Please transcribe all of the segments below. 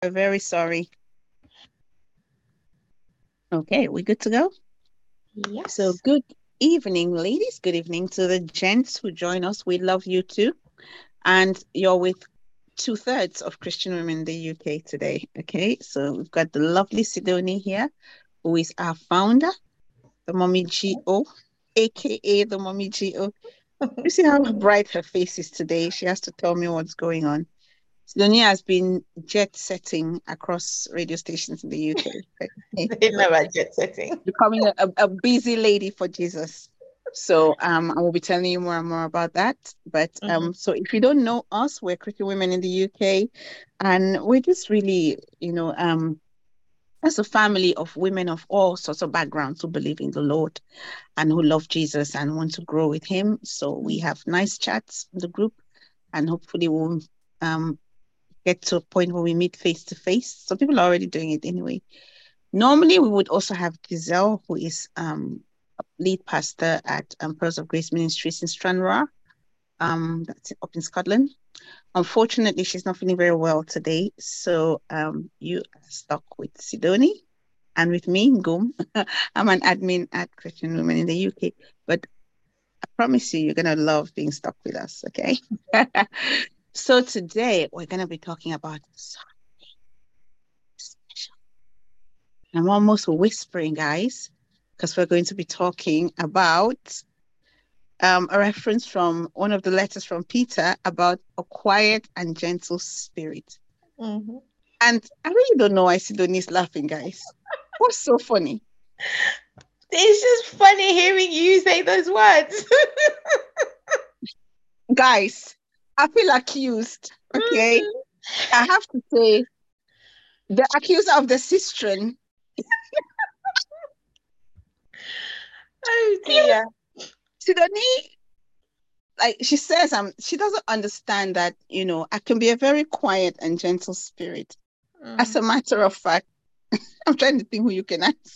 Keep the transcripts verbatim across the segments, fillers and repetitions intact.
We're very sorry. Okay, we good to go? So, Yes. good evening, ladies. Good evening to the gents who join us. We love you too. And you're with two thirds of Christian women in the U K today. Okay, so we've got the lovely Sidonie here, who is our founder, the Mommy G O, aka the Mommy G O. You see how bright her face is today? She has to tell me what's going on. Sidonia has been jet setting across radio stations in the U K. Okay. They know about jet setting. Becoming a, a, a busy lady for Jesus. So um, I will be telling you more and more about that. But Mhm. um, so if you don't know us, we're Christian women in the U K, and we're just really, you know, um, as a family of women of all sorts of backgrounds who believe in the Lord and who love Jesus and want to grow with Him. So we Mm. have nice chats in the group, and hopefully we'll um get to a point where we meet face to face. Some people are already doing it anyway. Normally, we would also have Giselle, who is um, a lead pastor at um, Pearls of Grace Ministries in Stranraer, um, that's up in Scotland. Unfortunately, she's not feeling very well today, so um, you are stuck with Sidonie and with me, Ngum. I'm an admin at Christian Women in the U K, but I promise you, you're gonna love being stuck with us. Okay. So today we're gonna be talking about something special. I'm almost whispering, guys, because we're going to be talking about um, a reference from one of the letters from Peter about a quiet and gentle spirit. Mhm. And I really don't know why Sidoni's laughing, guys. What's so funny? It's just funny hearing you say those words. Guys, I feel accused, okay? Mhm. I have to say, the accuser of the sistren. Oh dear. Sidonie, like she says, um, she doesn't understand that, you know, I can be a very quiet and gentle spirit. As Mm. a matter of fact, I'm trying to think who you can ask.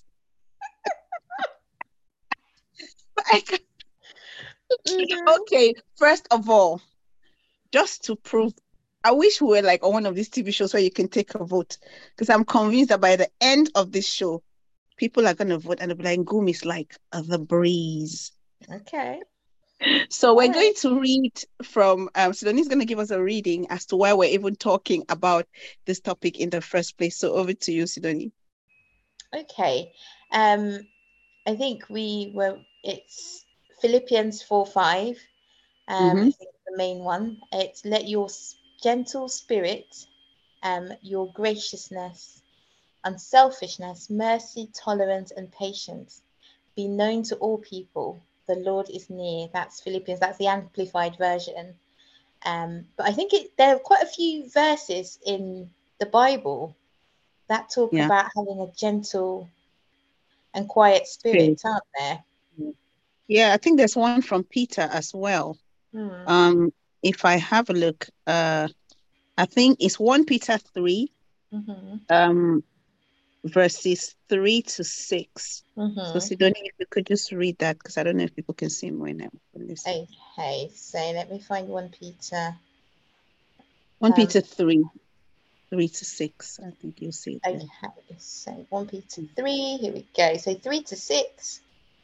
But I can, Mhm. okay, first of all, just to prove, I wish we were like on one of these T V shows where you can take a vote. Because I'm convinced that by the end of this show, people are going to vote and they'll be like, Goom is like uh, the breeze. Okay. So All we're right. going to read from, um, Sidonie's going to give us a reading as to why we're even talking about this topic in the first place. So over to you, Sidonie. Okay. Um, I think we were. It's Philippians four five. Um, I Mm-hmm. think the main one. It's let your s- gentle spirit, um, your graciousness, unselfishness, mercy, tolerance, and patience be known to all people. The Lord is near. That's Philippians. That's the amplified version. Um, but I think it, there are quite a few verses in the Bible that talk Yeah. about having a gentle and quiet Spirit. spirit, aren't there? Yeah, I think there's one from Peter as well. Hmm. Um, if I have a look, uh, I think it's First Peter three, Mm-hmm. um, verses three to six. So, Mm-hmm. Sidonia, if you could just read that, because I don't know if people can see me right now on this. Okay, so let me find one Peter. First Um, Peter three, three to six. I think you'll see it okay, there. so one Peter three. Here we go. So three to six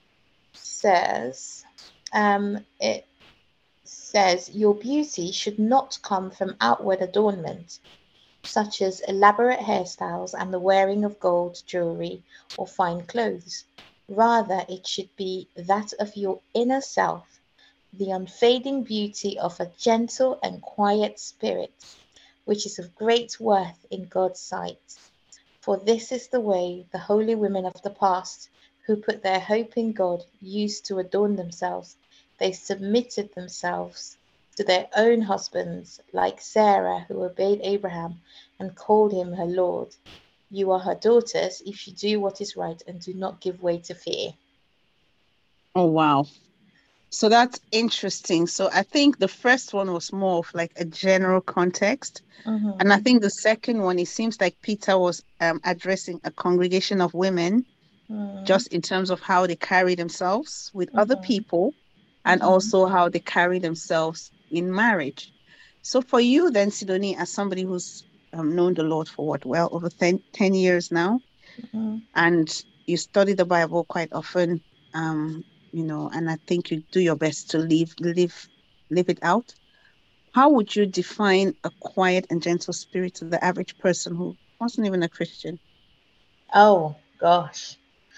says, um, it says, your beauty should not come from outward adornment, such as elaborate hairstyles and the wearing of gold jewelry or fine clothes. Rather, it should be that of your inner self, the unfading beauty of a gentle and quiet spirit, which is of great worth in God's sight. For this is the way the holy women of the past, who put their hope in God, used to adorn themselves. They submitted themselves to their own husbands, like Sarah, who obeyed Abraham and called him her Lord. You are her daughters if you do what is right and do not give way to fear. Oh, wow. So that's interesting. So I think the first one was more of like a general context. And I Mm-hmm. think the second one, it seems like Peter was um, addressing a congregation of women Mm-hmm. just in terms of how they carry themselves with other Mm-hmm. people and Mm-hmm. also how they carry themselves in marriage. So for you then, Sidonie, as somebody who's um, known the Lord for what, well, over ten, ten years now, Mm. and you study the Bible quite often, um, you know, and I think you do your best to live, live, live it out. How would you define a quiet and gentle spirit to the average person who wasn't even a Christian? Oh gosh.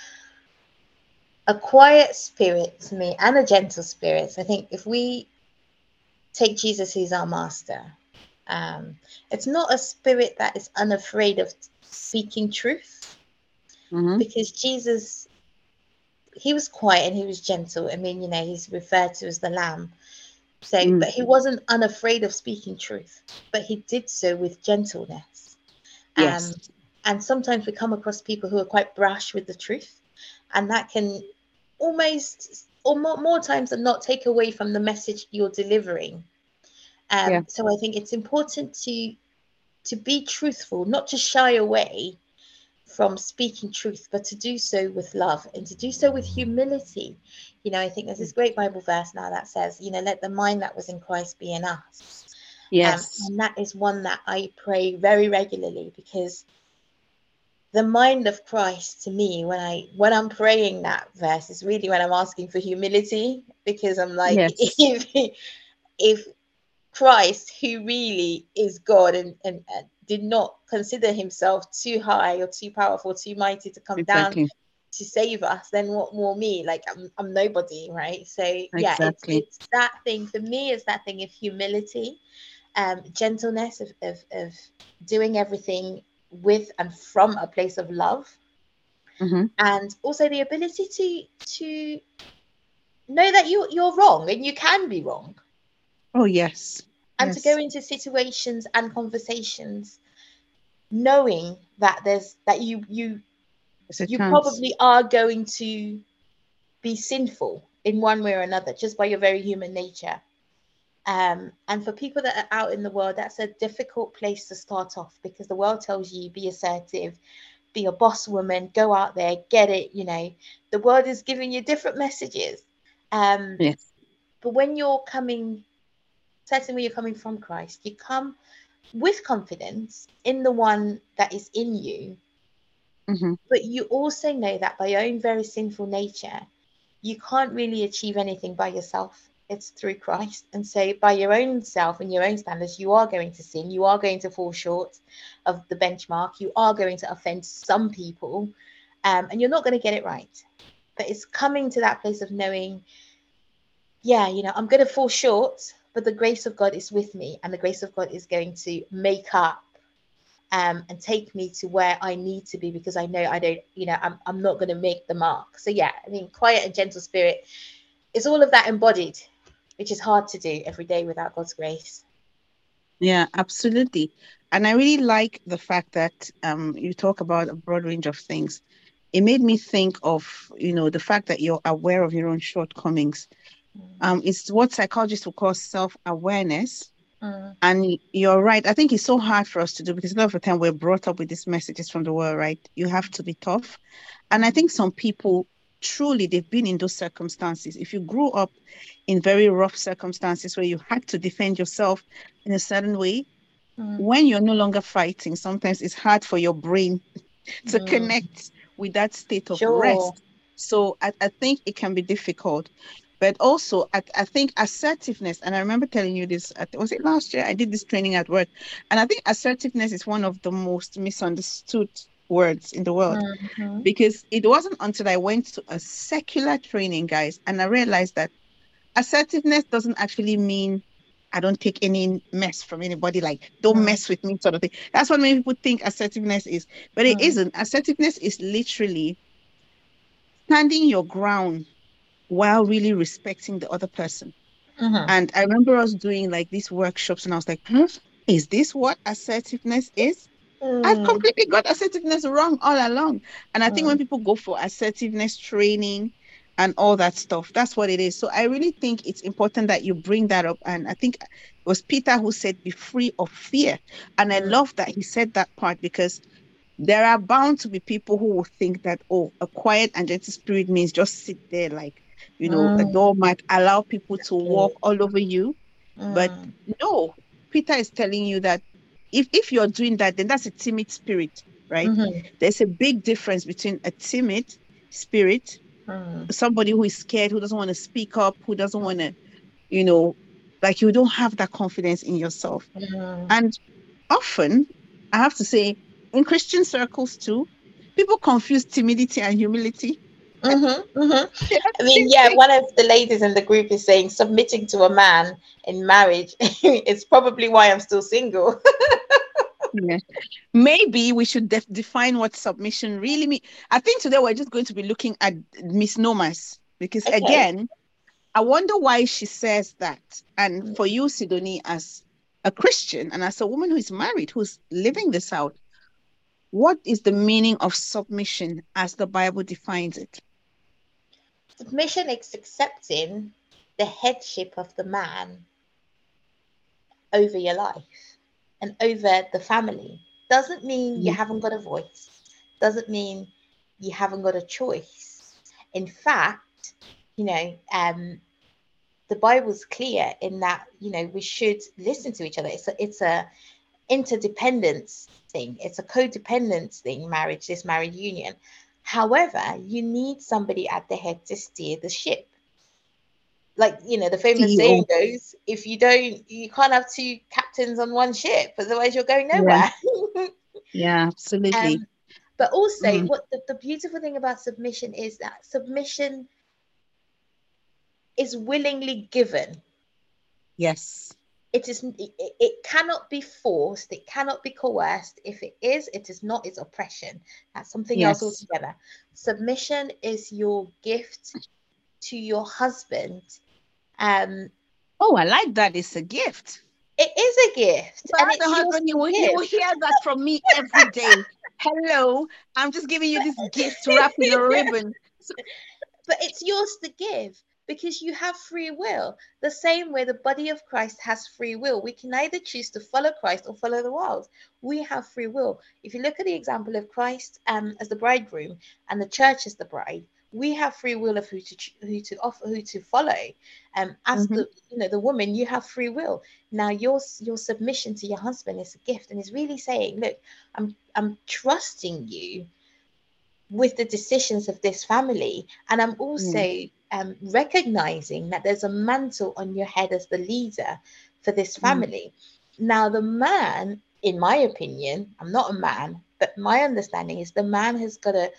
A quiet spirit to me and a gentle spirit. I think if we take Jesus, who's our master, um, it's not a spirit that is unafraid of speaking truth, Mm-hmm. because Jesus, he was quiet and he was gentle. I mean, you know, he's referred to as the lamb. So, Mm. but he wasn't unafraid of speaking truth, but he did so with gentleness. Um, Yes, and sometimes we come across people who are quite brash with the truth, and that can almost, or more, more times than not, take away from the message you're delivering. yeah, Um, so I think it's important to to be truthful, not to shy away from speaking truth, but to do so with love and to do so with humility. You know, I think there's this great Bible verse now that says, you know, let the mind that was in Christ be in us. Um, yes, and that is one that I pray very regularly, because the mind of Christ to me, when I when I'm praying that verse, is really when I'm asking for humility, because I'm like, yes, if if Christ, who really is God, and, and, and did not consider himself too high or too powerful, too mighty to come down exactly, to save us, then what more me? Like I'm, I'm nobody, right? So yeah, it's exactly. it's that thing for me. Is that thing of humility, um, gentleness, of, of of doing everything with and from a place of love, Mm-hmm. and also the ability to to know that you you're wrong and you can be wrong, Oh, yes, and to go yes, into situations and conversations knowing that there's that you you it's a you chance. probably are going to be sinful in one way or another, just by your very human nature. Um, and for people that are out in the world, that's a difficult place to start off, because the world tells you be assertive, be a boss woman, go out there, get it. You know, the world is giving you different messages. Um, Yes. but when you're coming, certainly when you're coming from Christ, you come with confidence in the one that is in you. Mm-hmm. But you also know that by your own very sinful nature, you can't really achieve anything by yourself. It's through Christ. And so, by your own self and your own standards, you are going to sin. You are going to fall short of the benchmark. You are going to offend some people, um, and you're not going to get it right. But it's coming to that place of knowing, yeah, you know, I'm going to fall short, but the grace of God is with me, and the grace of God is going to make up, um, and take me to where I need to be, because I know I don't, you know, I'm, I'm not going to make the mark. So, yeah, I mean, quiet and gentle spirit is all of that embodied, which is hard to do every day without God's grace. Yeah, absolutely. And I really like the fact that um you talk about a broad range of things. It made me think of, you know, the fact that you're aware of your own shortcomings. Um, it's what psychologists would call self-awareness. Mm, And y- you're right. I think it's so hard for us to do because a lot of the time we're brought up with these messages from the world, right? You have to be tough. And I think some people truly they've been in those circumstances. If you grew up in very rough circumstances where you had to defend yourself in a certain way, mm, when you're no longer fighting, sometimes it's hard for your brain to mm. connect with that state of Sure. rest. So I, I think it can be difficult. But also, I, I think assertiveness, and I remember telling you this, at, was it last year? I did this training at work. And I think assertiveness is one of the most misunderstood words in the world Mm-hmm. because it wasn't until I went to a secular training, guys, and I realized that assertiveness doesn't actually mean I don't take any mess from anybody, like don't Mm, mess with me, sort of thing. That's what many people think assertiveness is, but it mm, isn't. Assertiveness is literally standing your ground while really respecting the other person. mm-hmm. And I remember us doing like these workshops, and I was like, huh? Is this what assertiveness is? I've Mm, completely got assertiveness wrong all along. And I think when mm, people go for assertiveness training and all that stuff, that's what it is. So I really think it's important that you bring that up. And I think it was Peter who said, be free of fear. And I mm, love that he said that part because there are bound to be people who will think that, oh, a quiet and gentle spirit means just sit there like, you know, a mm. doormat, allow people to Exactly. walk all over you. But Mm, no, Peter is telling you that if if you're doing that, then that's a timid spirit, right? Mm-hmm. There's a big difference between a timid spirit, Mm. somebody who is scared, who doesn't want to speak up, who doesn't want to, you know, like you don't have that confidence in yourself. Mm. And often, I have to say, in Christian circles too, people confuse timidity and humility. Mm-hmm. Mm-hmm. They're I the mean, same yeah, thing. one of the ladies in the group is saying submitting to a man in marriage is probably why I'm still single. Yeah. Maybe we should def- define what submission really means. I think today we're just going to be looking at misnomers because, Okay. again, I wonder why she says that. And for you, Sidonie, as a Christian and as a woman who is married, who's living this out, what is the meaning of submission as the Bible defines it? Submission is accepting the headship of the man over your life and over the family. Doesn't mean you Mhm. haven't got a voice, doesn't mean you haven't got a choice. In fact, you know, um, the Bible's clear in that, you know, we should listen to each other. It's a, it's a interdependence thing. It's a codependence thing, marriage, this married union. However, you need somebody at the head to steer the ship. Like, you know, the famous C E O. saying goes, if you don't, you can't have two captains on one ship, otherwise you're going Yeah, nowhere. yeah, absolutely. um, but also, Mm, what the, the beautiful thing about submission is that submission is willingly given. yes, It is it, it cannot be forced, it cannot be coerced. If it is, it is not, it's oppression. That's something else yes. altogether. Submission is your gift to your husband. um Oh, I like that. It's a gift. it is a gift If I and had a it's yours husband, he to will, he give. will hear that from me every day. Hello, I'm just giving you this gift wrapped in a ribbon. So, But it's yours to give because you have free will. The same way the body of Christ has free will. We can either choose to follow Christ or follow the world. We have free will. If you look at the example of Christ um, as the bridegroom and the church as the bride, we have free will of who to who to offer, who to follow. Um, as mhm, the you know the woman, you have free will. Now your your submission to your husband is a gift, and is really saying, look, I'm I'm trusting you with the decisions of this family. And I'm yeah, also um, recognizing that there's a mantle on your head as the leader for this mm, family. Now, the man, in my opinion, I'm not a man, but my understanding is the man has got to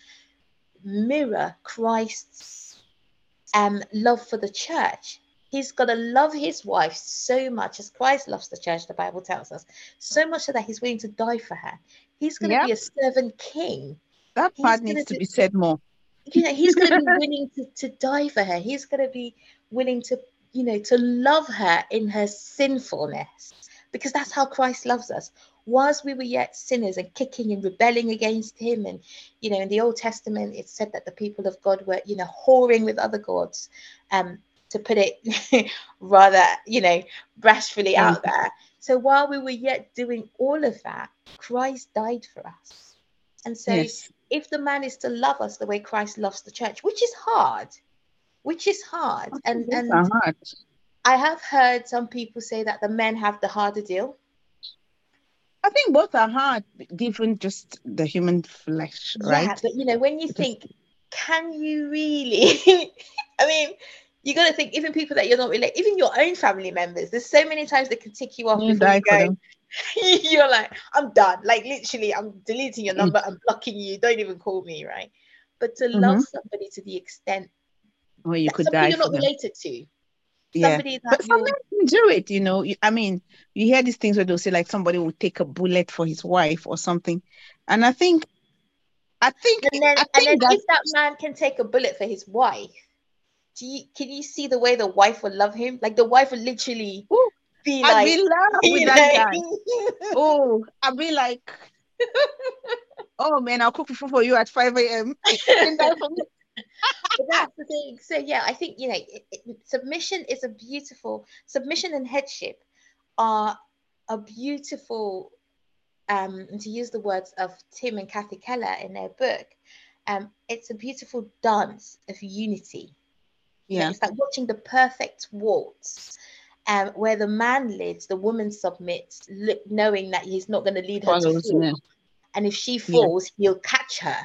mirror Christ's um, love for the church. He's got to love his wife so much as Christ loves the church, the Bible tells us, so much so that he's willing to die for her. He's going to yeah. be a servant king. That He's part going needs to to be, be said more. you know, he's going to be willing to, to die for her. He's going to be willing to, you know, to love her in her sinfulness, because that's how Christ loves us. Whilst we were yet sinners and kicking and rebelling against him, and you know, in the Old Testament it said that the people of God were, you know, whoring with other gods, um to put it rather, you know, bashfully Yeah, out there. So while we were yet doing all of that, Christ died for us. And so yes. if the man is to love us the way Christ loves the church, which is hard, which is hard, I think and both and are hard. I have heard some people say that the men have the harder deal. I think both are hard, given just the human flesh, Yeah, right? but you know, when you Because think, can you really? I mean, you got to think, even people that you're not related, even your own family members, there's so many times they can tick you off you before you die for go, them. you're like, I'm done. Like, literally, I'm deleting your Mm, number, I'm blocking you, don't even call me, right? But to love mm-hmm. somebody to the extent Or you that could somebody die you're for not them. related to, Yeah. somebody that But some you're, men can do it, you know. You- I mean, you hear these things where they'll say like somebody will take a bullet for his wife or something. And I think, I think, and then I and then think that, if that man can take a bullet for his wife, do you can you see the way the wife would love him? Like the wife would literally ooh, be I'd be like, in love with you that guy. know, Oh, I'd be like, oh man, I'll cook fufu for you at five a m. You can die for me. but that's the thing. So yeah, I think you know, it, it, submission is a beautiful submission and headship are a beautiful. Um, and to use the words of Tim and Kathy Keller in their book, um, it's a beautiful dance of unity. You know, Yeah. it's like watching the perfect waltz. Um, where the man leads, the woman submits, look, knowing that he's not going to lead her to Follows, fall. yeah. And if she Yeah. falls, he'll catch her.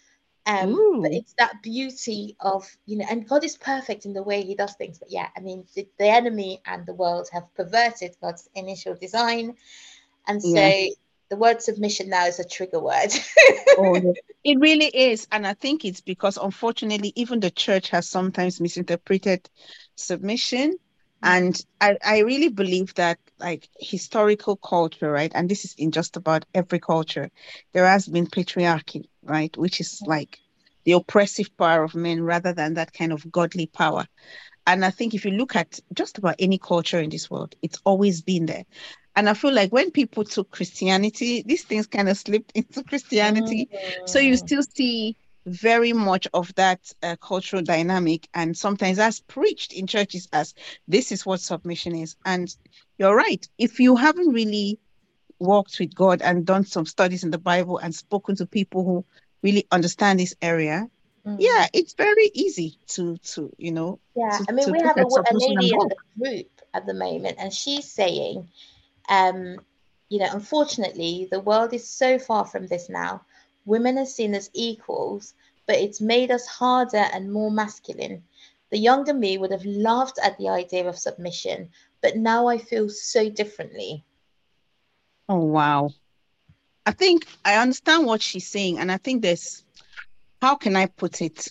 Um, but Ooh. it's that beauty of, you know, and God is perfect in the way he does things. But yeah, I mean, the, the enemy and the world have perverted God's initial design. And so Yeah. the word submission now is a trigger word. Oh, yeah. It really is. And I think it's because, unfortunately, even the church has sometimes misinterpreted submission. Mm, And I, I really believe that, like, historical culture, right? And this is in just about every culture, there has been patriarchy, right? Which is like the oppressive power of men rather than that kind of godly power. And I think if you look at just about any culture in this world, it's always been there. And I feel like when people took Christianity, these things kind of slipped into Christianity. So you mm, still see very much of that uh, cultural dynamic. And sometimes that's preached in churches as this is what submission is. And you're right. If you haven't really walked with God and done some studies in the Bible and spoken to people who really understand this area, mm. yeah, it's very easy to to you know Yeah, to I mean, to we look have a, at wo- a submission and lady in go. the group at the moment, and she's saying, um, you know, unfortunately, the world is so far from this now. Women are seen as equals, but it's made us harder and more masculine. The younger me would have laughed at the idea of submission, but now I feel so differently. Oh wow. I think I understand what she's saying, and I think there's, how can I put it?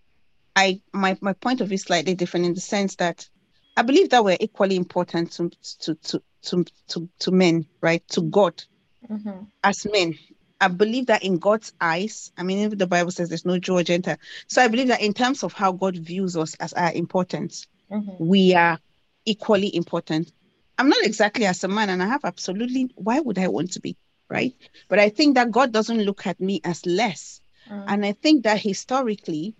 I my my point of view is slightly different in the sense that I believe that we're equally important to to to to to, to men, right? To God Mm-hmm, as men. I believe that in God's eyes, I mean, even the Bible says there's no Jew or Gentile. So I believe that in terms of how God views us as our importance, mm-hmm, we are equally important. I'm not exactly as a man, and I have absolutely, why would I want to be? Right. But I think that God doesn't look at me as less. mm, And I think that historically,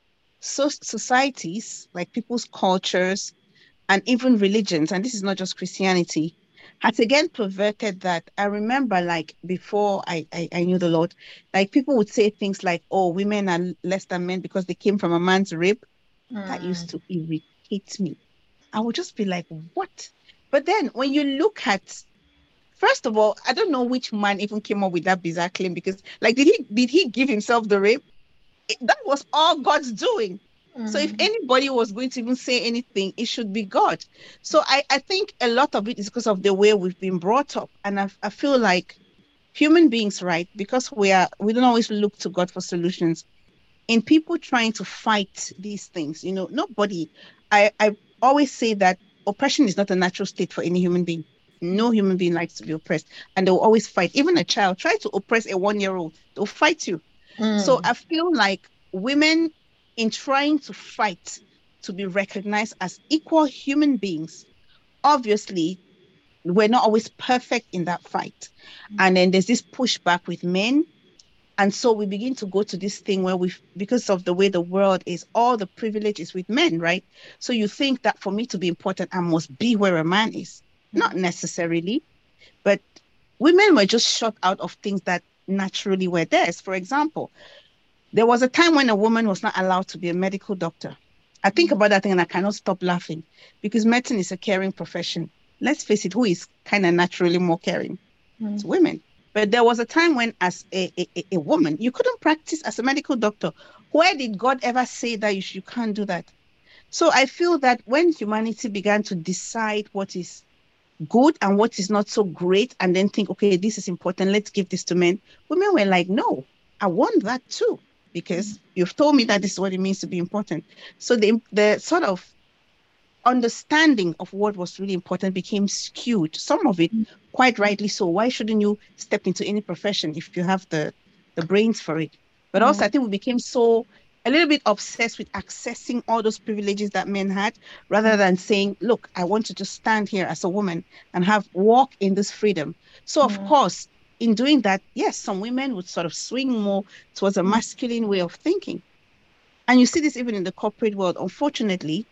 so societies, like people's cultures and even religions, and this is not just Christianity, has again perverted that. I remember, like, before I, I, I knew the Lord, like people would say things like, oh, women are less than men because they came from a man's rib. That used mm, to irritate me. I would just be like, what? But then when you look at, first of all, I don't know which man even came up with that bizarre claim, because like, did he did he give himself the rape? It- that was all God's doing. So if mm, anybody was going to even say anything, it should be God. So I, I think a lot of it is because of the way we've been brought up. And I, I feel like human beings, right, because we are we don't always look to God for solutions. In people trying to fight these things, you know, nobody, I, I always say that oppression is not a natural state for any human being. No human being likes to be oppressed, and they'll always fight. Even a child, try to oppress a one-year-old, they'll fight you. So mm, I feel like women, in trying to fight to be recognized as equal human beings, obviously we're not always perfect in that fight. And then there's this pushback with men, and so we begin to go to this thing where we, because of the way the world is, all the privilege is with men, right? So you think that for me to be important, I must be where a man is. Not necessarily, but women were just shut out of things that naturally were theirs. For example, there was a time when a woman was not allowed to be a medical doctor. I think about that thing and I cannot stop laughing, because medicine is a caring profession. Let's face it, who is kind of naturally more caring? It's mm, women. But there was a time when, as a, a, a woman, you couldn't practice as a medical doctor. Where did God ever say that you, sh- you can't do that? So I feel that when humanity began to decide what is good and what is not so great, and then think, okay, this is important, let's give this to men, women were like, no, I want that too, because you've told me that this is what it means to be important. So the, the sort of understanding of what was really important became skewed. Some of it, quite rightly so. Why shouldn't you step into any profession if you have the the brains for it? But also, I mm, think we became so a little bit obsessed with accessing all those privileges that men had, rather than saying, "Look, I want to just stand here as a woman and have walk in this freedom." So, of mm, course, in doing that, yes, some women would sort of swing more towards a mm, masculine way of thinking, and you see this even in the corporate world. Unfortunately,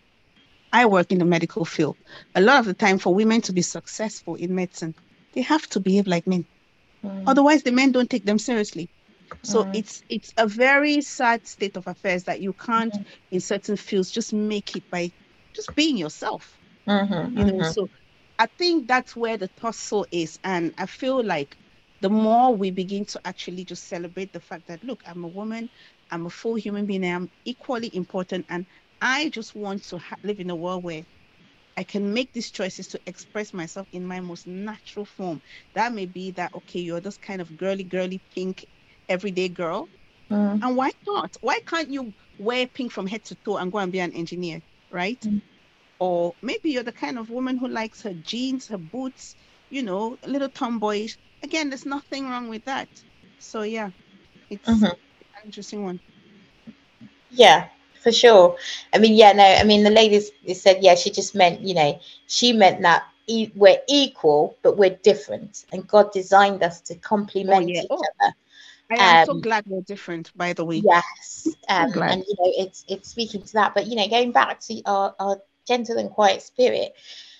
I work in the medical field. A lot of the time, for women to be successful in medicine, they have to behave like men. mm, Otherwise, the men don't take them seriously. So mm, it's it's a very sad state of affairs that you can't, mm. in certain fields, just make it by just being yourself. Mm-hmm, you know. mm-hmm, So I think that's where the tussle is. And I feel like the more we begin to actually just celebrate the fact that, look, I'm a woman, I'm a full human being, I'm equally important. And I just want to ha- live in a world where I can make these choices to express myself in my most natural form. That may be that, okay, you're this kind of girly, girly, pink, everyday girl. mm, And why not? Why can't you wear pink from head to toe and go and be an engineer, right? mm, Or maybe you're the kind of woman who likes her jeans, her boots, you know, a little tomboyish. Again, there's nothing wrong with that. So yeah, it's mm-hmm. an interesting one. Yeah, for sure. I mean, yeah, no, I mean, the ladies they said, yeah, she just meant, you know, she meant that e- we're equal, but we're different, and God designed us to Oh complement yeah. each Oh, other. I am so Um, glad we're different, by the way. yes, So um, glad. and you know, it's it's speaking to that. But you know, going back to our our gentle and quiet spirit,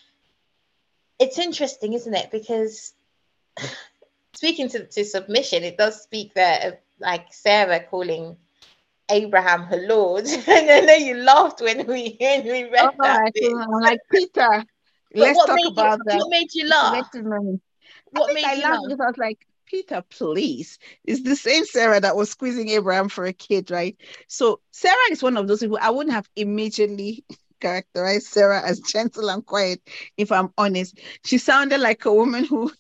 it's interesting, isn't it? Because speaking to to submission, it does speak there of like Sarah calling Abraham her Lord. And I know you laughed when we when we Oh, read that I bit. feel I'm like Peter. But Let's what talk made you about that. what made you It's laugh? connected memory. I What think made I you laughed laugh? because I was like, Peter, please. It's the same Sarah that was squeezing Abraham for a kid, right? So Sarah is one of those people I wouldn't have immediately characterized Sarah as gentle and quiet, if I'm honest. She sounded like a woman who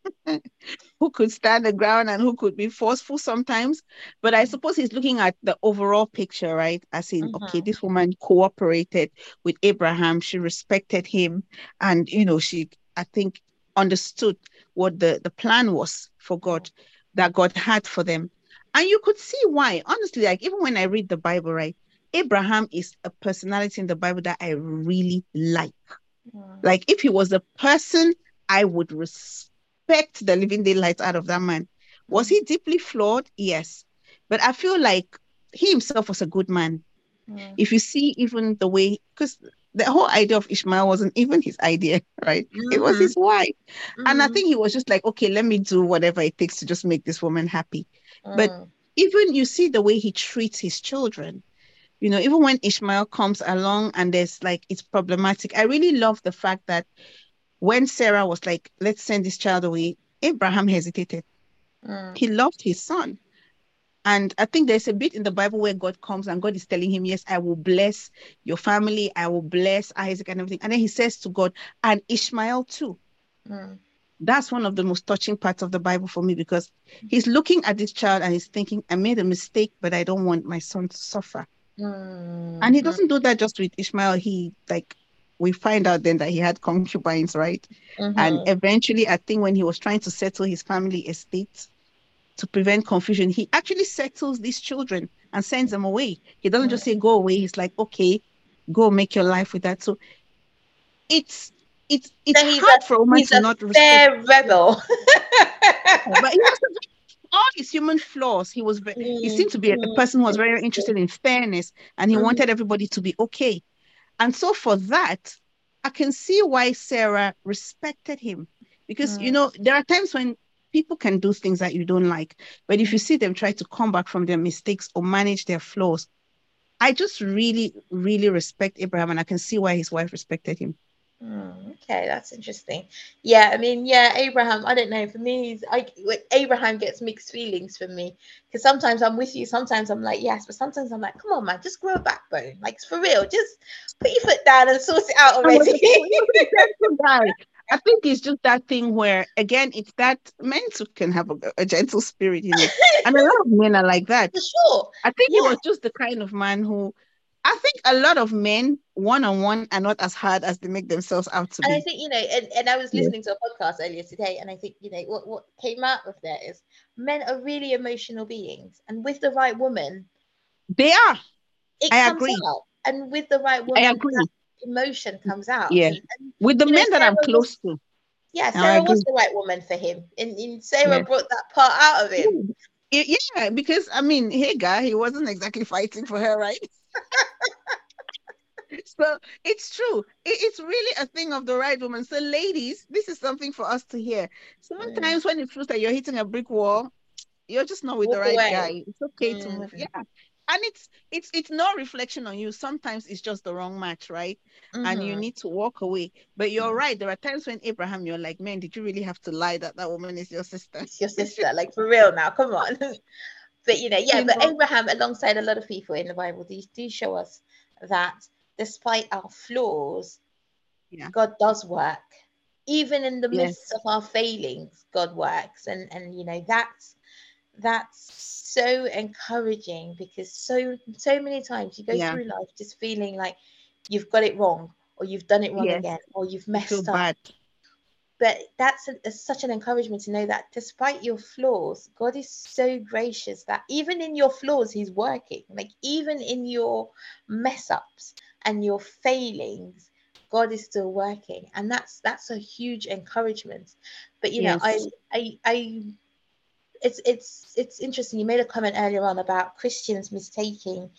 who could stand the ground and who could be forceful sometimes. But I suppose he's looking at the overall picture, right? As in, okay, Mm-hmm. this woman cooperated with Abraham, she respected him, and you know, she I think understood what the, the plan was for God that God had for them. And you could see why, honestly, like even when I read the Bible, right? Abraham is a personality in the Bible that I really like. Like if he was a person, I would respect the living daylights out of that man. Was he deeply flawed? Yes. But I feel like he himself was a good man. If you see even the way, because the whole idea of Ishmael wasn't even his idea, right? It was Mm-hmm. his wife. And I Mm-hmm. think he was just like, okay, let me do whatever it takes to just make this woman happy. But Mm-hmm. even you see the way he treats his children, you know, even when Ishmael comes along and there's like, it's problematic. I really love the fact that when Sarah was like, let's send this child away, Abraham hesitated. Mm-hmm. He loved his son. And I think there's a bit in the Bible where God comes and God is telling him, yes, I will bless your family. I will bless Isaac and everything. And then he says to God, and Ishmael too. That's one of the most touching parts of the Bible for me because he's looking at this child and he's thinking, I made a mistake, but I don't want my son to suffer. And he Mm-hmm. doesn't do that just with Ishmael. He like we find out then that he had concubines, right? And Mm-hmm. eventually, I think when he was trying to settle his family estate to prevent confusion, he actually settles these children and sends them away. He doesn't just say go away. He's like, okay, go make your life with that. So it's it's it's So he's a hard for a woman he's to a not respect. fair rebel. But he was all his human flaws. He was ve- he Mm, seemed to be a, a mm, person who was very interesting. interested in fairness, and he Mhm, wanted everybody to be okay. And so for that, I can see why Sarah respected him. Because, you mm, know, there are times when people can do things that you don't like. But if you mm, see them try to come back from their mistakes or manage their flaws, I just really, really respect Abraham and I can see why his wife respected him. mm. Okay, that's interesting. Yeah, I mean, yeah, Abraham. I don't know. For me, he's, I like, Abraham gets mixed feelings for me because sometimes I'm with you, sometimes I'm like yes, but sometimes I'm like, come on, man, just grow a backbone. Like for real, just put your foot down and sort it out He was already. a, he was a gentle guy. I think it's just that thing where, again, it's that men too can have a, a gentle spirit, you know, and a lot of men are like that. For sure. I think he Yeah. was just the kind of man who, I think a lot of men one on one are not as hard as they make themselves out to And I be. think, you know, and, and I was Yeah. listening to a podcast earlier today, and I think, you know, what, what came out of there is men are really emotional beings. And with the right woman, They are. it I comes agree. out. And with the right I woman, that agree. emotion comes out. Yeah. And, and With the you know, men that I'm Sarah close was, to, yeah, I Sarah was agree. the right woman for him. And, and Sarah Yeah. brought that part out of him. Yeah, Yeah, yeah, because I mean, hey, guy, he wasn't exactly fighting for her, right? So it's true. It, it's really a thing of the right woman. So, ladies, this is something for us to hear. Mm. Sometimes when it feels like you're hitting a brick wall, you're just not with the Walk right away. guy. It's okay to move. Mm. Yeah. and it's it's it's no reflection on you. Sometimes it's just the wrong match, right? And you Mm-hmm. need to walk away. But you're right. There are times when Abraham, you're like, man, did you really have to lie that that woman is your sister? It's your sister, like for real now. Come on. But you know, yeah, You but know? Abraham, alongside a lot of people in the Bible, these do show us that despite our flaws, Yeah. God does work. Even in the midst Yes. of our failings, God works. And and you know, that's that's so encouraging, because so so many times you go Yeah. through life just feeling like you've got it wrong, or you've done it wrong Yes. again, or you've You feel messed up. bad. But that's a, a- such an encouragement to know that despite your flaws, God is so gracious that even in your flaws, He's working. Like even in your mess ups and your failings, God is still working, and that's that's a huge encouragement. But you know, I Yes. I I it's it's it's interesting. You made a comment earlier on about Christians mistaking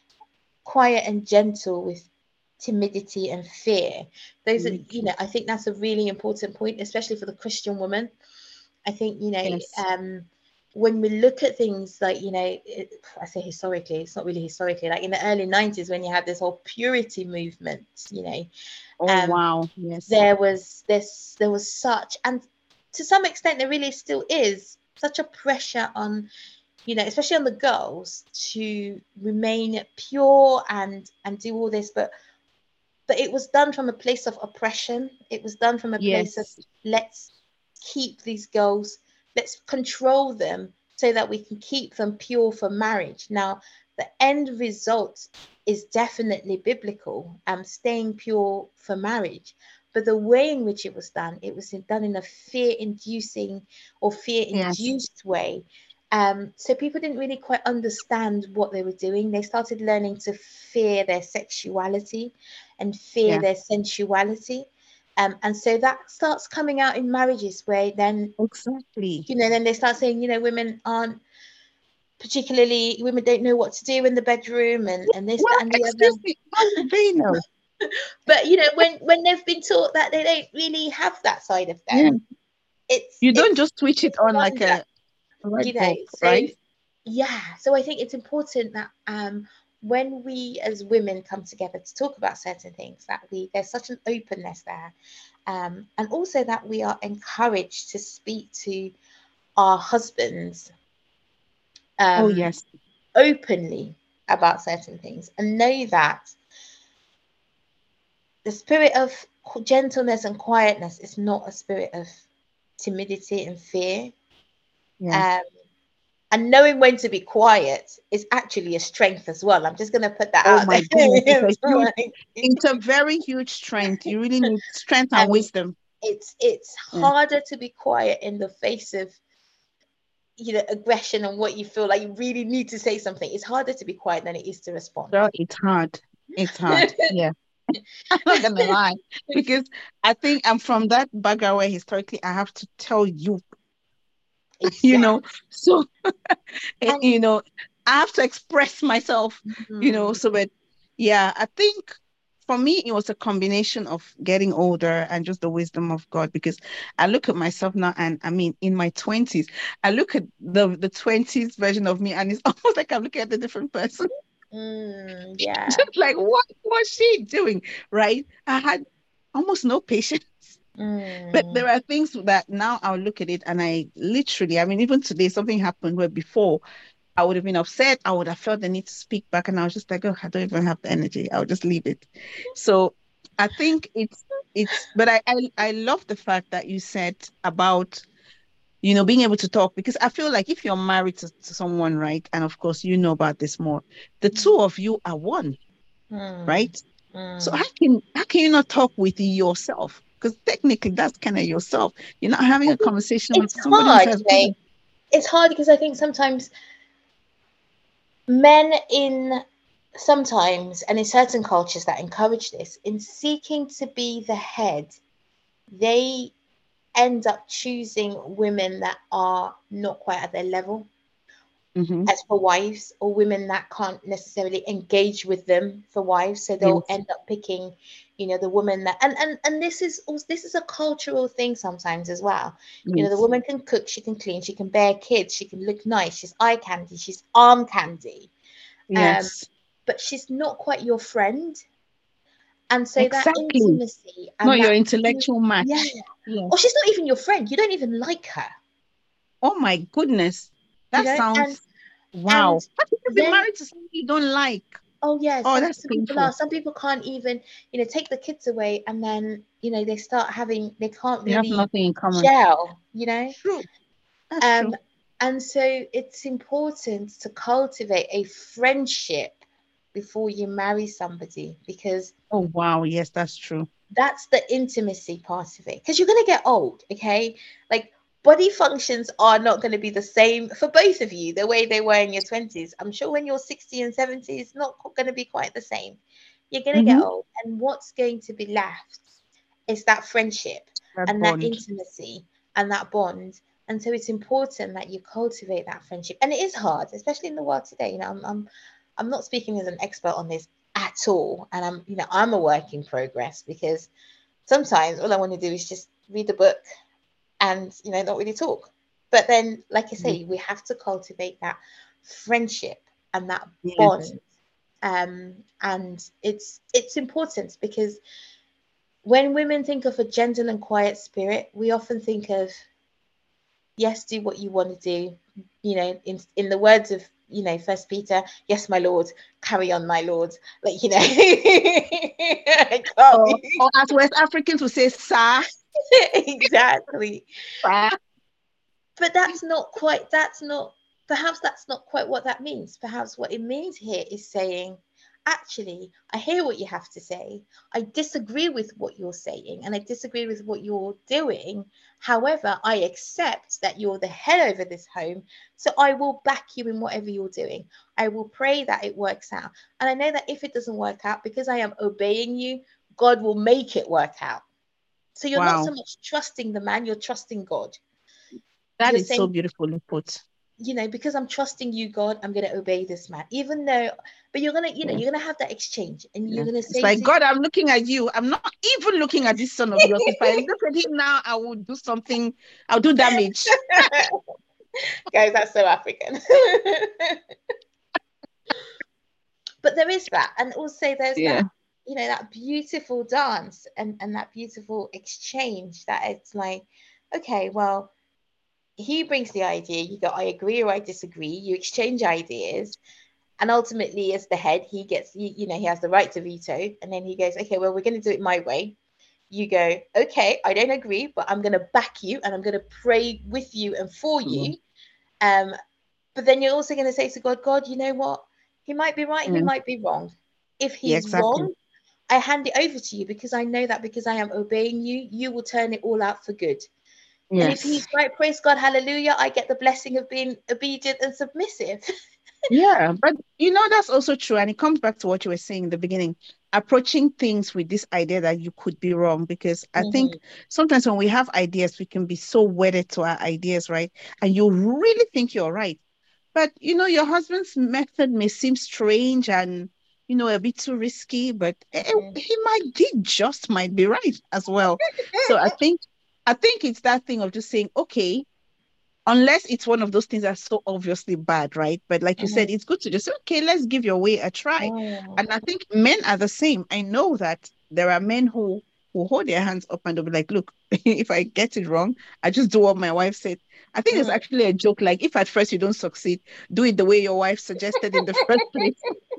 quiet and gentle with timidity and fear. Those are, you know, I think that's a really important point, especially for the Christian woman. I think, you know, Yes. um, when we look at things like, you know, it, I say historically, it's not really historically, like in the early nineties when you had this whole purity movement, you know, Oh, um, wow. Yes. there was this, there was such, and to some extent there really still is such a pressure on, you know, especially on the girls to remain pure and and do all this, but but it was done from a place of oppression. It was done from a place of, Yes. let's keep these girls, let's control them so that we can keep them pure for marriage. Now, the end result is definitely biblical, um, staying pure for marriage. But the way in which it was done, it was done in a fear-inducing or Yes. fear-induced way. Um, so people didn't really quite understand what they were doing. They started learning to fear their sexuality and fear Yeah. their sensuality. Um, and so that starts coming out in marriages where then, Exactly. you know, then they start saying, you know, women aren't particularly, women don't know what to do in the bedroom, and, and this, Well, that, and the excuse other. me. How would they know? But, you know, when, when they've been taught that they don't really have that side of Yeah. them, it's, You don't it's, just switch it it's a on like wonder, a light you know. bulb, So right? yeah, so I think it's important that um, when we as women come together to talk about certain things, that we there's such an openness there, um, and also that we are encouraged to speak to our husbands Oh, um, yes. openly about certain things, and know that the spirit of gentleness and quietness is not a spirit of timidity and fear. Yeah. Um, and knowing when to be quiet is actually a strength as well. I'm just going to put that Oh out my goodness. It's there. a huge, Like, it's a very huge strength. You really need strength and um, wisdom. it's it's Yeah. harder to be quiet in the face of, you know, aggression and what you feel like you really need to say something. It's harder to be quiet than it is to respond. Girl, it's hard. It's hard. Yeah. I'm not gonna lie. Because I think I'm from that background where historically I have to tell you, you Exactly. know. So eh, And you know, I have to express myself, you know. mm, So, but yeah, I think for me, it was a combination of getting older and just the wisdom of God. Because I look at myself now, and I mean, in my twenties, I look at the the twenties version of me, and it's almost like I'm looking at a different person. mm, yeah. Just like, what was she doing? Right? I had almost no patience. But Mm, there are things that now I'll look at it and I literally, I mean, even today, something happened where before I would have been upset. I would have felt the need to speak back. And I was just like, oh, I don't even have the energy. I'll just leave it. So I think it's, it's, but I, I, I love the fact that you said about, you know, being able to talk, because I feel like if you're married to, to someone, right? And of course, you know about this more, the two of you are one, mm, right? So how mm. can, how can you not talk with yourself? Because technically that's kind of yourself. You're not having a conversation with It's somebody who's hard, as good right? as It's hard because I think sometimes men in sometimes and in certain cultures that encourage this, in seeking to be the head, they end up choosing women that are not quite at their level hmm as for wives, or women that can't necessarily engage with them for wives, so they'll yes, end up picking, you know, the woman that, and and and this is also, this is a cultural thing sometimes as well. You know, the yes, woman can cook, she can clean, she can bear kids, she can look nice, she's eye candy, she's arm candy. Um, Yes. but she's not quite your friend. And so that Exactly. intimacy Not and your that, intellectual yeah, match. Yes. or she's not even your friend. You don't even like her, Oh my goodness. you That know? And sounds and wow. How can you be then, married to somebody you don't like? oh yeah, Oh, some that's some people are. painful. Some people can't even, you know, take the kids away, and then you know they start having, they can't They have really nothing in common. gel, you know. True. That's Um, true. and so it's important to cultivate a friendship before you marry somebody, because Oh wow. Yes, that's true. that's the intimacy part of it. Because you're going to get old, okay? Like, body functions are not going to be the same for both of you the way they were in your twenties. I'm sure when you're sixty and seventy, it's not going to be quite the same. You're going to get Mm-hmm. old, and what's going to be left is that friendship That and that bond. intimacy and that bond. And so it's important that you cultivate that friendship. And it is hard, especially in the world today. You know, I'm I'm, I'm not speaking as an expert on this at all. And I'm, you know, I'm a work in progress, because sometimes all I want to do is just read the book and, you know, not really talk. But then, like I Mhm. say, we have to cultivate that friendship and that Yes. bond. Um, and it's it's important, because when women think of a gentle and quiet spirit, we often think of, yes, do what you want to do. You know, in in the words of, you know, First Peter, yes, my Lord, carry on, my Lord. Like, you know, I can't Or, be or as West Africans would say, sir, exactly. sir. But that's not quite, that's not, perhaps that's not quite what that means. Perhaps what it means here is saying, actually, I hear what you have to say. I disagree with what you're saying, and I disagree with what you're doing. However, I accept that you're the head over this home, so I will back you in whatever you're doing. I will pray that it works out. And I know that if it doesn't work out, because I am obeying you, God will make it work out. So you're not so Wow. much trusting the man, you're trusting God. That You're is so saying, beautifully put. you know, because I'm trusting you, God, I'm going to obey this man, even though, but you're going to, you know, Yeah. you're going to have that exchange, and you're Yeah. going to It's say like, to, God, I'm looking at you. I'm not even looking at this son of yours. If I look at him now, I will do something, I'll do damage. guys, that's so African. But there is that. And also there's Yeah. that, you know, that beautiful dance, and, and that beautiful exchange, that it's like, okay, well, he brings the idea, you go, I agree or I disagree, you exchange ideas, and ultimately as the head he gets, you, you know, he has the right to veto, and then he goes, okay, well, we're going to do it my way. You go, okay, I don't agree, but I'm going to back you, and I'm going to pray with you and for Yeah. you. um but then you're also going to say to God, God, you know what, he might be right, he Yeah. might be wrong. If Yeah, he's exactly. wrong, I hand it over to you, because I know that because I am obeying you, you will turn it all out for good. And if Yes. he's right, praise God, hallelujah, I get the blessing of being obedient and submissive. Yeah, but you know, that's also true. And it comes back to what you were saying in the beginning, approaching things with this idea that you could be wrong. Because I think Mhm. sometimes when we have ideas, we can be so wedded to our ideas, right? And you really think you're right. But you know, your husband's method may seem strange and, you know, a bit too risky, but eh, eh, Mhm. he might, he just might be right as well. So I think, I think it's that thing of just saying, okay, unless it's one of those things that's so obviously bad, right? But like you said, Mhm. it's good to just say, okay, let's give your way a try. Oh. And I think men are the same. I know that there are men who who hold their hands up and they'll be like, look, if I get it wrong, I just do what my wife said. I think it's Mm. actually a joke. Like if at first you don't succeed, do it the way your wife suggested in the first place.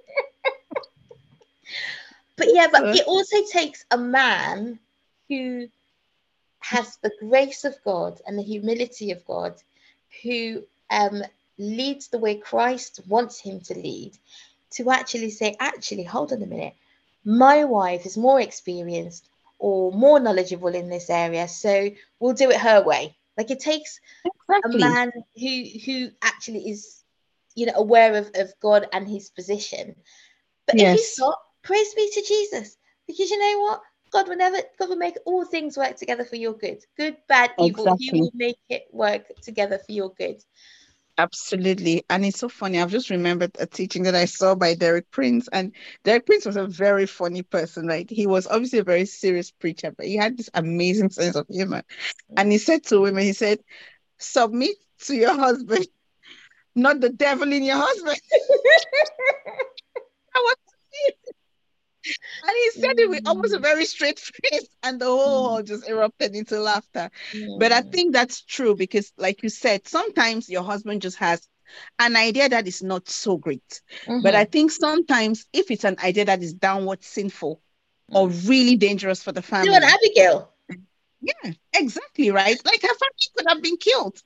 But yeah, but So it also takes a man who has the grace of God and the humility of God, who um, leads the way Christ wants him to lead, to actually say, actually, hold on a minute, my wife is more experienced or more knowledgeable in this area, so we'll do it her way. Like, it takes a exactly. man who who actually is, you know, aware of, of God and his position. But if he's Yes, not, praise be to Jesus. Because you know what? God will never, God will make all things work together for your good. Good, bad, evil. He exactly. will make it work together for your good. Absolutely. And it's so funny. I've just remembered a teaching that I saw by Derek Prince. And Derek Prince was a very funny person, right? He was obviously a very serious preacher, but he had this amazing sense of humor. And he said to women, he said, submit to your husband, not the devil in your husband. said it with almost a very straight face, and the whole hall just erupted into laughter. But I think that's true because, like you said, sometimes your husband just has an idea that is not so great. But I Mm-hmm. think sometimes if it's an idea that is downward sinful or Mm. really dangerous for the Do an family, Abigail. yeah, exactly right. Like her family could have been killed.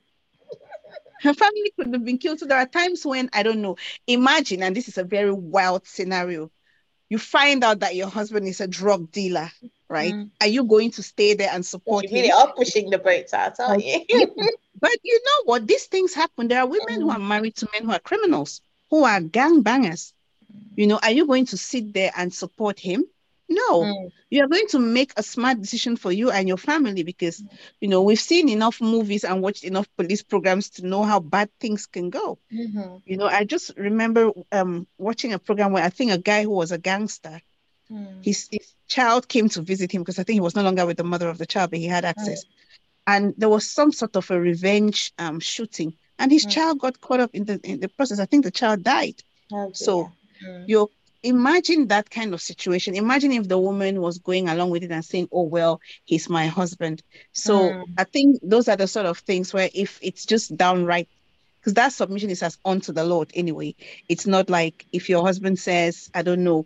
Her family could have been killed. So there are times when, I don't know, imagine, and this is a very wild scenario, you find out that your husband is a drug dealer, right? Mm. Are you going to stay there and But support you really him? are pushing the boats out, aren't Like, you? yeah. But you know what? These things happen. There are women who are Mm. married to men who are criminals, who are gang bangers. You know, are you going to sit there and support him? No. Mm. You are going to make a smart decision for you and your family because, you know, we've seen enough movies and watched enough police programs to know how bad things can go. Mm-hmm. You know, I just remember um watching a program where I think a guy who was a gangster, Mm. his, his child came to visit him because I think he was no longer with the mother of the child, but he had Mm. access. And there was some sort of a revenge um shooting, and his Mm. child got caught up in the in the process. I think the child died. Oh So dear. Mm. you imagine that kind of situation. Imagine if the woman was going along with it and saying, "Oh well, he's my husband." So Mm. I think those are the sort of things where if it's just downright, because that submission is as unto the Lord anyway. It's not like if your husband says, I don't know,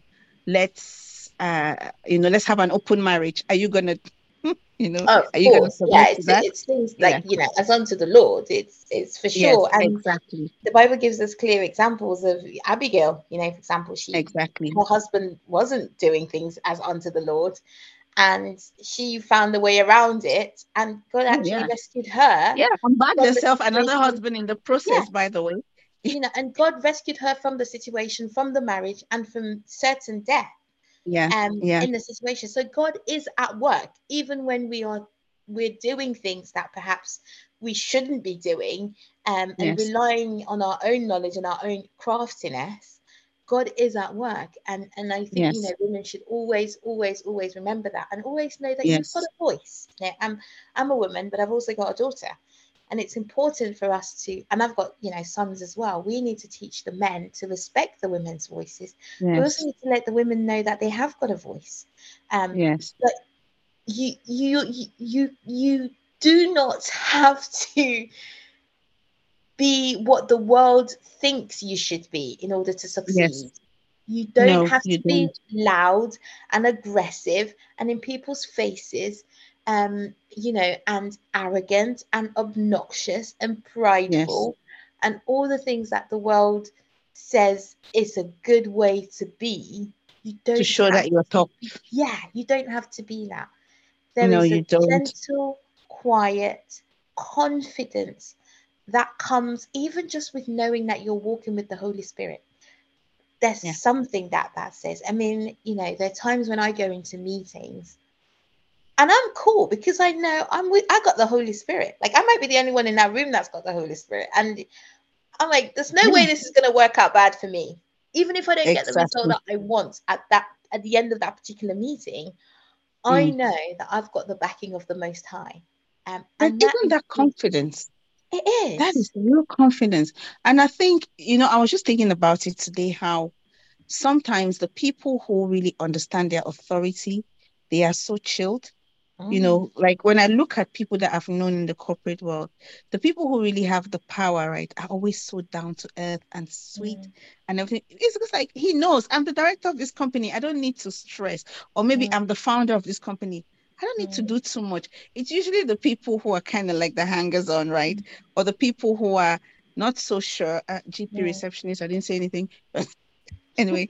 let's uh you know, let's have an open marriage. Are you gonna, you know, Oh, of are you gonna course. Yeah, submit to it's that? it's things like, Yeah. you know, as unto the Lord. It's it's for Yes, sure. And exactly. the Bible gives us clear examples of Abigail. You know, for example, she Exactly. her husband wasn't doing things as unto the Lord, and she found a way around it, and God Oh actually yeah. rescued her Yeah. And bagged from the herself another situation. husband in the Yeah, process, by the way. you know, and God rescued her from the situation, from the marriage, and from certain death Yeah. um Yeah. in the situation. So God is at work even when we are we're doing things that perhaps we shouldn't be doing, um and Yes. relying on our own knowledge and our own craftiness. God is at work, and and I think, you know, Yes. women should always always always remember that, and always know that you've got Yes. a voice. You know, I'm I'm a woman, but I've also got a daughter, and it's important for us to, and I've got, you know, sons as well. We need to teach the men to respect the women's voices. We also Yes. need to let the women know that they have got a voice. Um, Yes. but you, you, you, you, you do not have to be what the world thinks you should be in order to Yes. succeed. You don't No, have you to be don't. loud and aggressive and in people's faces, um, you know, and arrogant and obnoxious and Yes. prideful and all the things that the world says is a good way to be. You To don't show have that you're to top. be, yeah, you don't have to be that. There No, is a you don't. gentle, quiet confidence that comes even just with knowing that you're walking with the Holy Spirit. There's Yeah. something that that says. I mean, you know, there are times when I go into meetings and I'm cool because I know I'm with, I got the Holy Spirit. Like I might be the only one in that room that's got the Holy Spirit. And I'm like, there's no way Yeah. this is going to work out bad for me. Even if I don't get the result Exactly. that I want at that, at the end of that particular meeting, I Mm. know that I've got the backing of the Most High. Um, And and that isn't is that really, confidence? it That is. is real confidence. And I think, you know, I was just thinking about it today, how sometimes the people who really understand their authority, they are so chilled. You Mm, know, like when I look at people that I've known in the corporate world, the people who really have the power, right, are always so down to earth and sweet mm, and everything. It's just like he knows I'm the director of this company. I don't need to stress. Or maybe mm, I'm the founder of this company. I don't need to mm, do too much. It's usually the people who are kind of like the hangers on, right? Or the people who are not so sure. Uh, G P mm, receptionist, I didn't say anything. But anyway,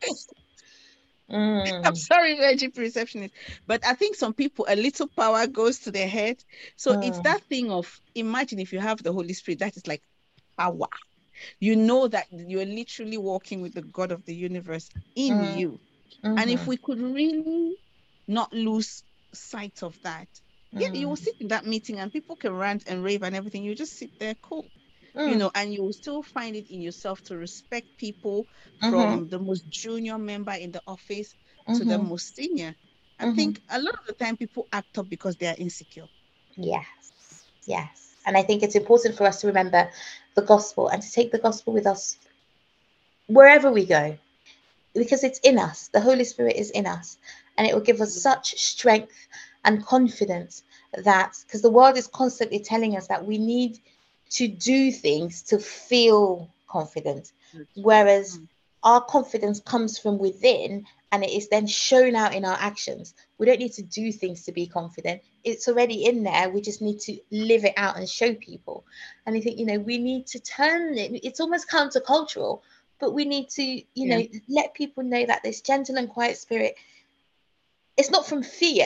I'm mm, sorry, you're a G P receptionist, but I think some people, a little power goes to their head. So it's mm, that thing of imagine if you have the Holy Spirit, that is like power. You know that you're literally walking with the God of the universe in mm, you. And if mhm, we could really not lose sight of that, yeah, you will mm, sit in that meeting and people can rant and rave and everything. You just sit there cool, you mm, know, and you will still find it in yourself to respect people mhm, from the most junior member in the office to the mhm, most senior. I mhm. think a lot of the time people act up because they are insecure. Yes, yes. And I think it's important for us to remember the gospel and to take the gospel with us wherever we go. because it's in us. The Holy Spirit is in us, and it will give us such strength and confidence that, because the world is constantly telling us that we need to do things to feel confident, That's right. whereas Mm. our confidence comes from within and it is then shown out in our actions. We don't need to do things to be confident. It's already in there. We just need to live it out and show people. And I think, you know, we need to turn it, it's almost countercultural, but we need to, you Yeah. know, let people know that this gentle and quiet spirit, it's not from fear,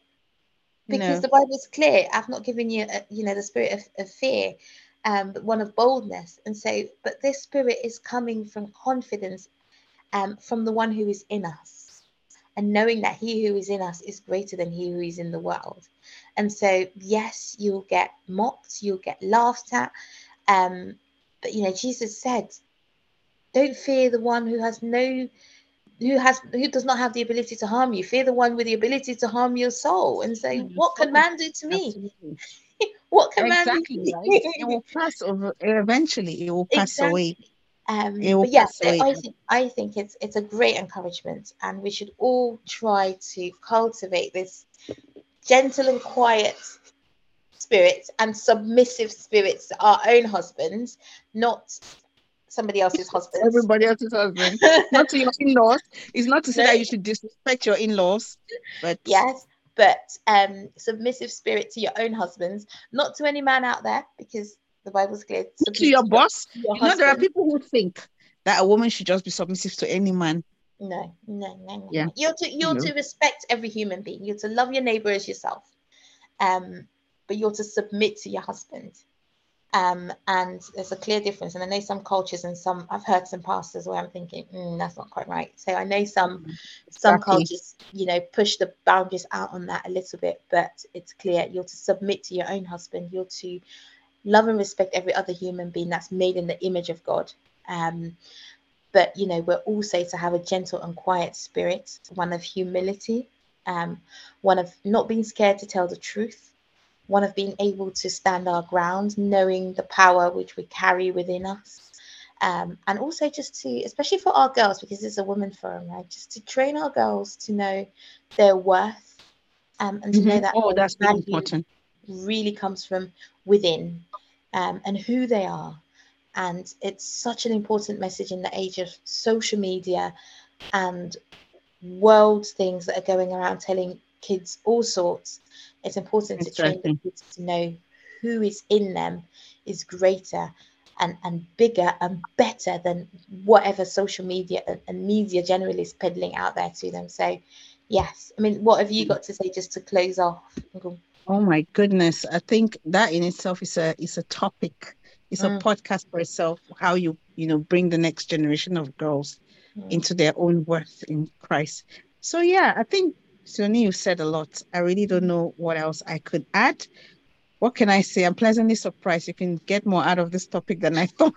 because No. the Bible is clear. I've not given you, a, you know, the spirit of, of fear, um, but one of boldness. And so, but this spirit is coming from confidence, um, from the one who is in us, and knowing that he who is in us is greater than he who is in the world. And so, yes, you'll get mocked, you'll get laughed at, um, but you know, Jesus said, "Don't fear the one who has no." Who has who does not have the ability to harm you? Fear the one with the ability to harm your soul. And say, Mm, what can so man do to me? absolutely. What can man do Exactly, to right? It me? will pass over eventually. It will pass away. Exactly. Um, It will but yeah, pass so away. I think I think it's it's a great encouragement, and we should all try to cultivate this gentle and quiet spirit and submissive spirits to our own husbands, not somebody else's husbands. Everybody else's husband, not to your in-laws. It's not to say No, that you should disrespect your in-laws, but yes, but um, submissive spirit to your own husbands, not to any man out there, because the Bible's clear. to Submit your to your, boss. your You know, there are husband. people who think that a woman should just be submissive to any man. No, no, no, no, Yeah, no. You're to you're no. to respect every human being. You're to love your neighbor as yourself. Um, but you're to submit to your husband. Um, and there's a clear difference. And I know some cultures and some, I've heard some pastors where I'm thinking, mm, that's not quite right. So I know some Mm, some exactly. cultures, you know, push the boundaries out on that a little bit, but it's clear you're to submit to your own husband. You're to love and respect every other human being that's made in the image of God. Um, but you know, we're also to have a gentle and quiet spirit, one of humility, um, one of not being scared to tell the truth, one of being able to stand our ground, knowing the power which we carry within us. Um, and also just to, especially for our girls, because it's a women forum, right? Just to train our girls to know their worth, um, and to Hmm. know that Oh, their that's really value important. really comes from within, um, and who they are. And it's such an important message in the age of social media and world things that are going around telling kids all sorts. It's important to train the Exactly. kids to know who is in them is greater and, and bigger and better than whatever social media and, and media generally is peddling out there to them. So, yes, I mean, what have you got to say just to close off? Oh my goodness. I think that in itself is a is a topic. It's a Mm, podcast for itself, how you, you know, bring the next generation of girls mm, into their own worth in Christ. So yeah, I think Sony, you said a lot. I really don't mm. know what else I could add. What can I say? I'm pleasantly surprised you can get more out of this topic than I thought.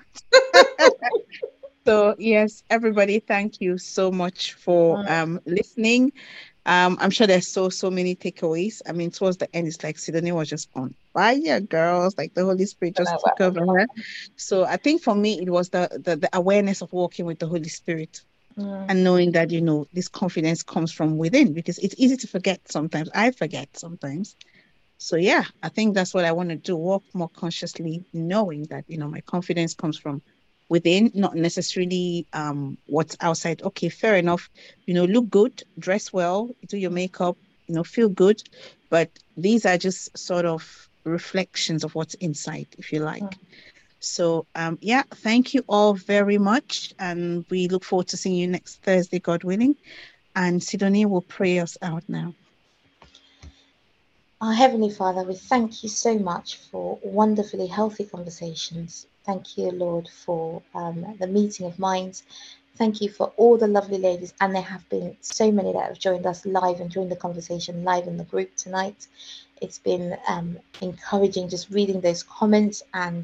So yes, everybody, thank you so much for Mm. um listening. Um, I'm sure there's so so many takeaways. I mean, towards the end, it's like Sidonie was just on fire, girls. Like the Holy Spirit Don't know just about took over her. So I think for me, it was the the, the awareness of walking with the Holy Spirit that. Mm, and knowing that, you know, this confidence comes from within because it's easy to forget sometimes. I forget sometimes. So yeah, I think that's what I want to do. Walk more consciously, knowing that, you know, my confidence comes from within, not necessarily um what's outside. Okay, fair enough. You know, look good, dress well, do your mm, makeup, you know, feel good. But these are just sort of reflections of what's inside, if you mm. like. So um yeah, thank you all very much. And we look forward to seeing you next Thursday, God willing. And Sidonie will pray us out now. Our Heavenly Father, we thank you so much for wonderfully healthy conversations. Thank you, Lord, for um, the meeting of minds. Thank you for all the lovely ladies, and there have been so many that have joined us live and joined the conversation live in the group tonight. It's been um, encouraging just reading those comments and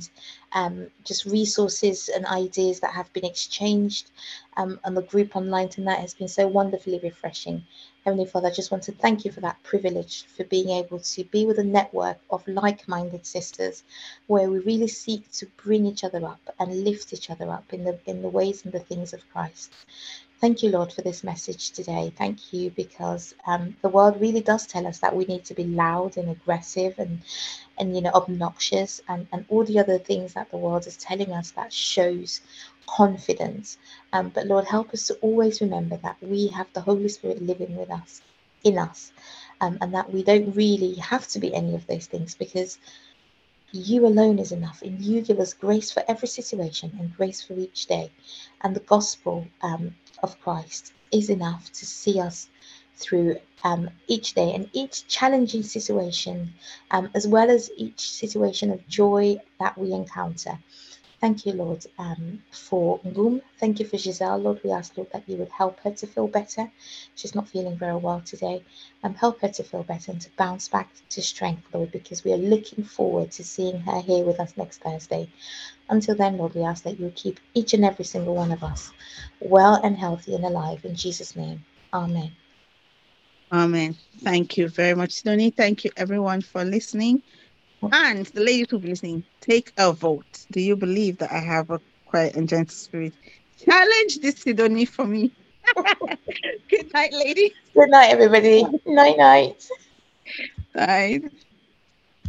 um, just resources and ideas that have been exchanged. Um, and the group online tonight has been so wonderfully refreshing. Heavenly Father, I just want to thank you for that privilege, for being able to be with a network of like-minded sisters, where we really seek to bring each other up and lift each other up in the in the ways and the things of Christ. Thank you, Lord, for this message today. Thank you, because um, the world really does tell us that we need to be loud and aggressive and and you know obnoxious and and all the other things that the world is telling us that shows confidence. Um, but Lord, help us to always remember that we have the Holy Spirit living with us, in us, um, and that we don't really have to be any of those things, because you alone is enough, and you give us grace for every situation and grace for each day. And the gospel um, of Christ is enough to see us through um, each day and each challenging situation, um, as well as each situation of joy that we encounter. Thank you, Lord, um, for Ngum. Thank you for Giselle, Lord. We ask, Lord, that you would help her to feel better. She's not feeling very well today. Um, help her to feel better and to bounce back to strength, Lord, because we are looking forward to seeing her here with us next Thursday. Until then, Lord, we ask that you would keep each and every single one of us well and healthy and alive. In Jesus' name, amen. Amen. Thank you very much, Sidonie. Thank you, everyone, for listening. And the ladies who be listening, take a vote. Do you believe that I have a quiet and gentle spirit? Challenge this Sidonie for me. Good night, ladies. Good night, everybody. Night night. Bye.